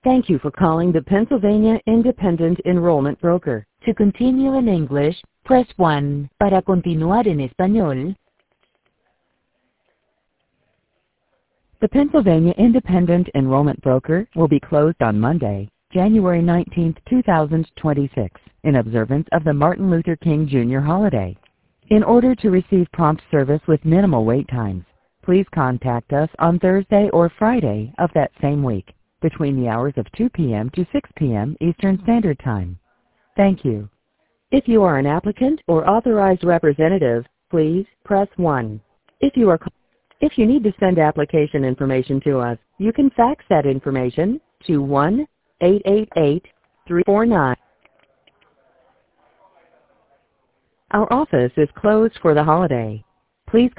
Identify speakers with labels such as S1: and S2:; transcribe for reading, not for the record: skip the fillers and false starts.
S1: Thank you for calling the Pennsylvania Independent Enrollment Broker. To continue in English, press 1. Para continuar en español. The Pennsylvania Independent Enrollment Broker will be closed on Monday, January 19, 2026, in observance of the Martin Luther King Jr. holiday. In order to receive prompt service with minimal wait times, please contact us on Thursday or Friday of that same week, between the hours of 2 p.m. to 6 p.m. Eastern Standard Time. Thank you. If you are an applicant or authorized representative, please press 1. If you need to send application information to us, you can fax that information to 1-888-349. Our office is closed for the holiday. Please